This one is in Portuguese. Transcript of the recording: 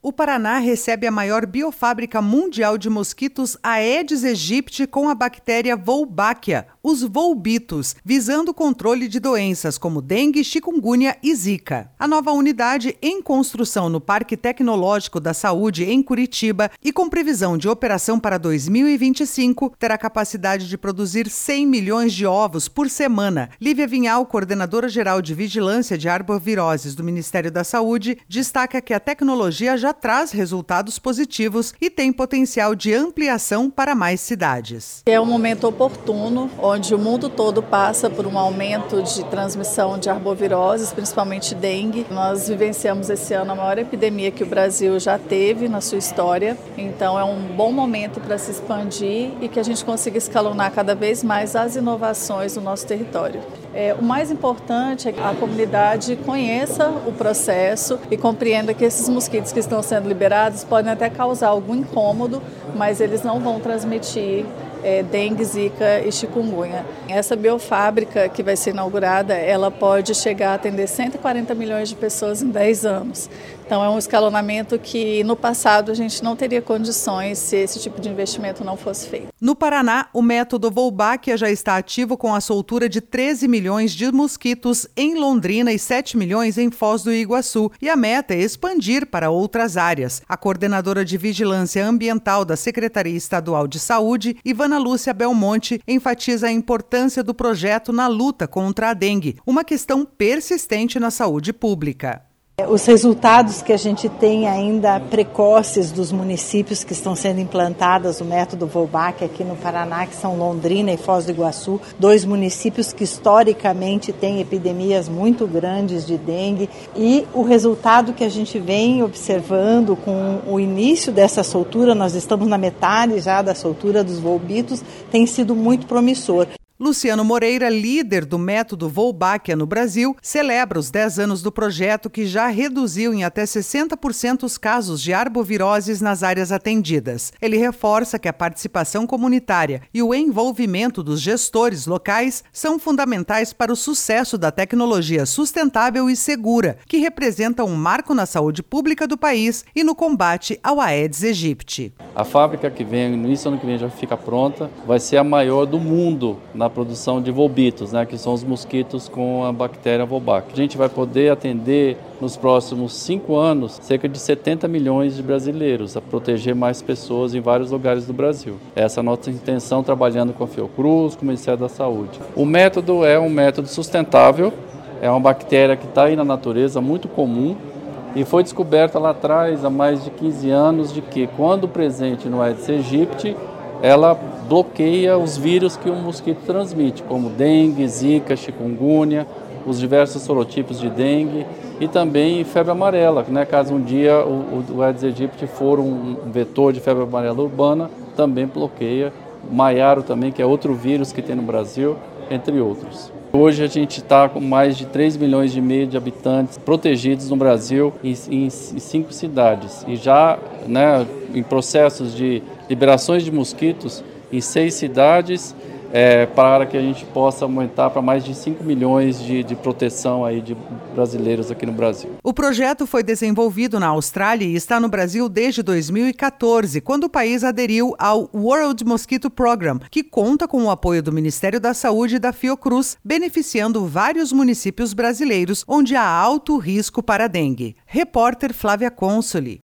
O Paraná recebe a maior biofábrica mundial de mosquitos Aedes aegypti com a bactéria Wolbachia, os volbitos, visando o controle de doenças como dengue, chikungunya e zika. A nova unidade, em construção no Parque Tecnológico da Saúde, em Curitiba, e com previsão de operação para 2025, terá capacidade de produzir 100 milhões de ovos por semana. Lívia Vinhal, coordenadora-geral de Vigilância de Arboviroses do Ministério da Saúde, destaca que a tecnologia já traz resultados positivos e tem potencial de ampliação para mais cidades. É um momento oportuno, onde o mundo todo passa por um aumento de transmissão de arboviroses, principalmente dengue. Nós vivenciamos esse ano a maior epidemia que o Brasil já teve na sua história, então é um bom momento para se expandir e que a gente consiga escalonar cada vez mais as inovações no nosso território. O mais importante é que a comunidade conheça o processo e compreenda que esses mosquitos que estão sendo liberados podem até causar algum incômodo, mas eles não vão transmitir dengue, zika e chikungunya. Essa biofábrica que vai ser inaugurada, ela pode chegar a atender 140 milhões de pessoas em 10 anos. Então é um escalonamento que no passado a gente não teria condições se esse tipo de investimento não fosse feito. No Paraná, o método Wolbachia já está ativo com a soltura de 13 milhões de mosquitos em Londrina e 7 milhões em Foz do Iguaçu, e a meta é expandir para outras áreas. A coordenadora de Vigilância Ambiental da Secretaria Estadual de Saúde, Ivana Lúcia Belmonte, enfatiza a importância do projeto na luta contra a dengue, uma questão persistente na saúde pública. Os resultados que a gente tem ainda precoces dos municípios que estão sendo implantados o método Wolbachia aqui no Paraná, que são Londrina e Foz do Iguaçu, 2 municípios que historicamente têm epidemias muito grandes de dengue, e o resultado que a gente vem observando com o início dessa soltura, nós estamos na metade já da soltura dos volbitos, tem sido muito promissor. Luciano Moreira, líder do método Wolbachia no Brasil, celebra os 10 anos do projeto, que já reduziu em até 60% os casos de arboviroses nas áreas atendidas. Ele reforça que a participação comunitária e o envolvimento dos gestores locais são fundamentais para o sucesso da tecnologia sustentável e segura, que representa um marco na saúde pública do país e no combate ao Aedes aegypti. A fábrica que vem, no início do ano que vem já fica pronta, vai ser a maior do mundo na produção de volbitos, que são os mosquitos com a bactéria Wolbachia. A gente vai poder atender nos próximos 5 anos cerca de 70 milhões de brasileiros, a proteger mais pessoas em vários lugares do Brasil. Essa é a nossa intenção, trabalhando com a Fiocruz, com o Ministério da Saúde. O método é um método sustentável, é uma bactéria que está aí na natureza, muito comum, e foi descoberta lá atrás, há mais de 15 anos, de que quando presente no Aedes aegypti, ela bloqueia os vírus que o mosquito transmite, como dengue, zika, chikungunya, os diversos sorotipos de dengue e também febre amarela, caso um dia o Aedes aegypti for um vetor de febre amarela urbana, também bloqueia. O maiaro também, que é outro vírus que tem no Brasil, entre outros. Hoje a gente está com mais de 3,5 milhões de habitantes protegidos no Brasil em 5 cidades e já em processos de liberações de mosquitos em 6 cidades, para que a gente possa aumentar para mais de 5 milhões de proteção aí de brasileiros aqui no Brasil. O projeto foi desenvolvido na Austrália e está no Brasil desde 2014, quando o país aderiu ao World Mosquito Program, que conta com o apoio do Ministério da Saúde e da Fiocruz, beneficiando vários municípios brasileiros onde há alto risco para a dengue. Repórter Flávia Consoli.